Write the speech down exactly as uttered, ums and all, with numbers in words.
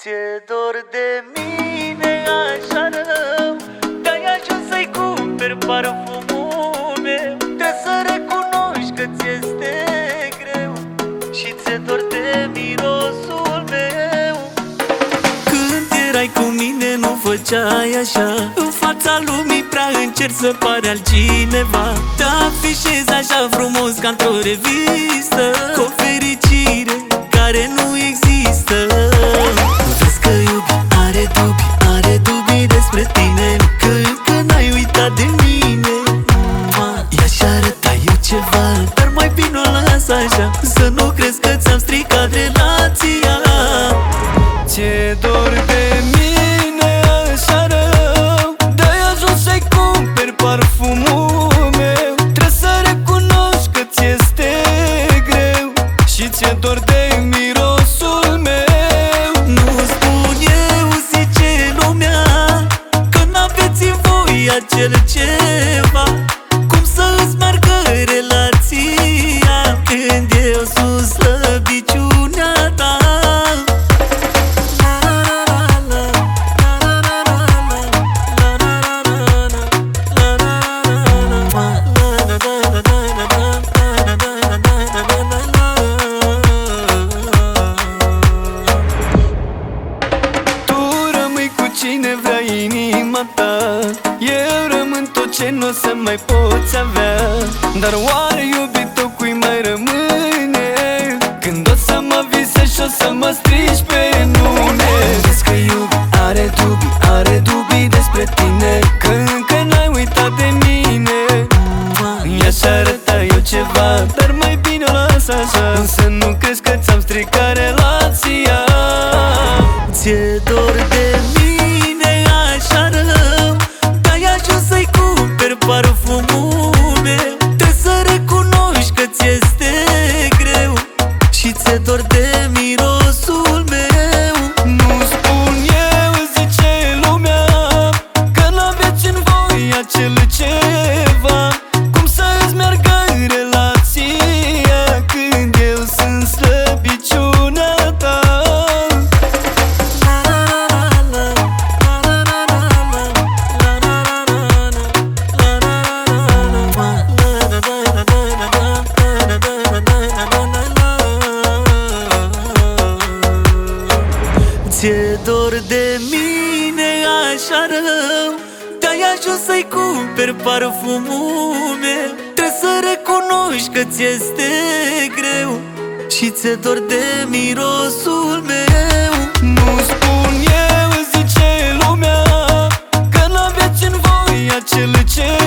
Ți-e dor de mine așa rău, că-ai ajuns să-i cumperi parfumul meu. Trebuie să recunoști că ți este greu și ți-e dor de mirosul meu. Când erai cu mine nu făceai așa, în fața lumii prea încerci să pari altcineva. Te afișezi așa frumos ca într-o revistă, cu o fericire care nu există. Vezi că iubi, are dubii, are dubii despre tine, că încă n-ai uitat de mine. I-aș arăta eu ceva, dar mai bine o las așa, să nu crezi că ți-am stricat relația. Ți-e dor de mine așa rău, de-ai ajuns să-i cumperi parfumul meu. Trebuie să recunoști că ți este greu și ți-e dor de mirosul meu. Nu spun eu, zice lumea, că n-aveți în voi acel ceva. Cum să îți meargă relația când eu sunt slăbiciunea ta? Cine vrea inima ta, eu rămân tot ce n-o să mai poți avea. Dar oare iubito cui mai rămâne, când o să mă visezi și o să mă strici pe nume? Vezi că iubi, are dubii, are dubii despre tine, că încă n-ai uitat de mine. I-aș arăta eu ceva, dar mai bine o las așa, să nu crezi că ți-am stricat relația. Ți-e dor de mine așa rău, că-ai ajuns să-i cumperi parfumul meu. Trebuie să recunoști că ți este greu și ți-e dor de mirosul meu. Nu spun eu, zice lumea, că n-aveți în voi acel ceva. Cum să îți meargă relația când eu sunt slăbiciunea ta? Ți-e dor de mine așa rău, că-ai ajuns să-i cumperi parfumul meu. Trebuie să recunoști că ți este greu și ți-e dor de mirosul meu. Nu spun eu, zice lumea, că n-aveți în voi acel ce